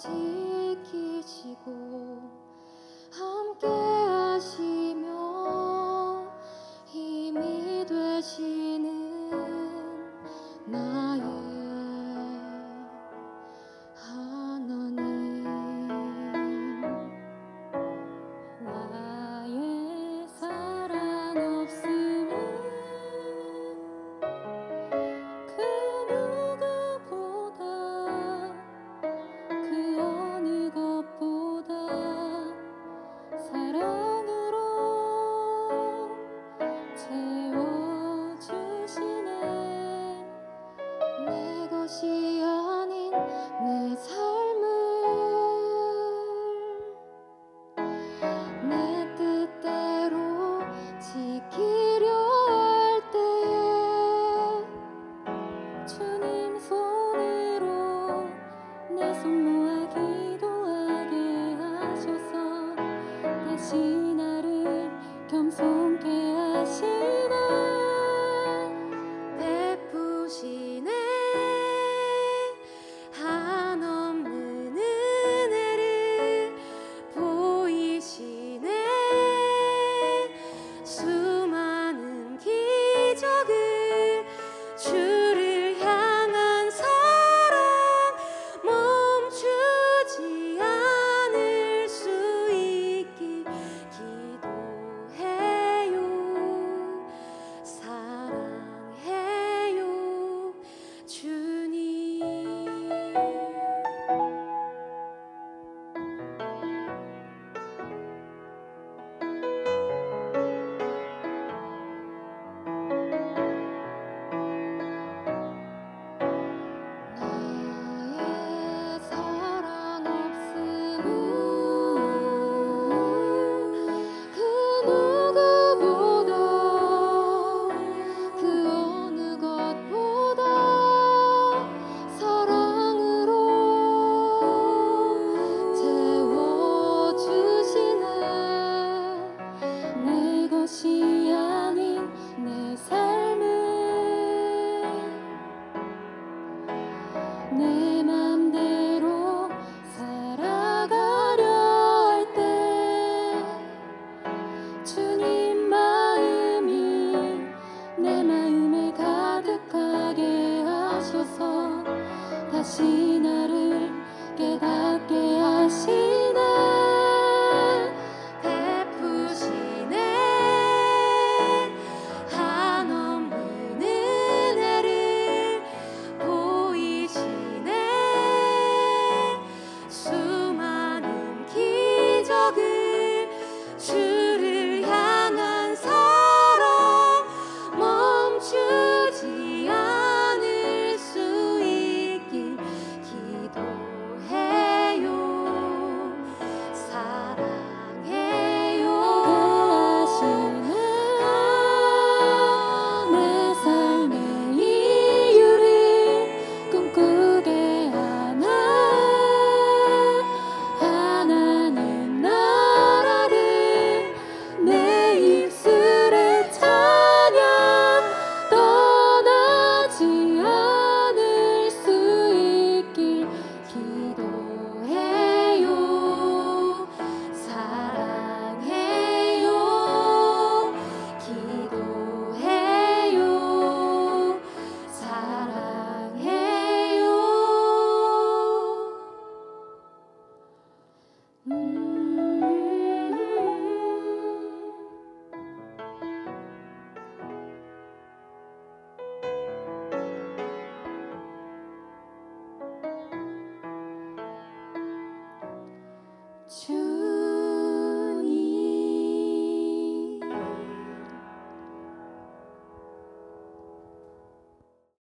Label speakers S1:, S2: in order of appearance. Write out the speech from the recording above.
S1: 지키시고 함께 하시며 힘이 되시는 나의 하나님. 나의 사랑 없음은 그 누구보다 그 어느 것보다 사랑으로 채워주시네. 내 것이 아닌 내 삶을 내 뜻대로 지키려 할 때에 주님 손으로 내 손 모아 기도하게 하셔서 다시 나를 겸손케 하시네. 베푸시네. 한없는 은혜를 보이시네. 수많은 기적을 주를 향한 사랑 멈추지 않을 수 있길 기도해요. 사랑해요 주님. 나의 사랑 없음은 그 누구보다 그 어느 것보다 사랑으로 채워주시네. 내 것이 아닌 내 삶을 내 맘대로 살아가려 할 때 주님 마음이 내 마음에 가득하게 하셔서 다시 나를 깨닫게 하시네. 베푸시네. 한없는 은혜를 보이시네. 수많은 기적을 주를 향한 사랑 멈추지 않을 수 있길 기도해요. 사랑해요 하시네. 내 삶의 이유를 꿈꾸게 하는 하나님 나라를 내 입술의 찬양 떠나지 않을 수 있길 기도해요. 사랑해요 기도해요. 사랑해요. 주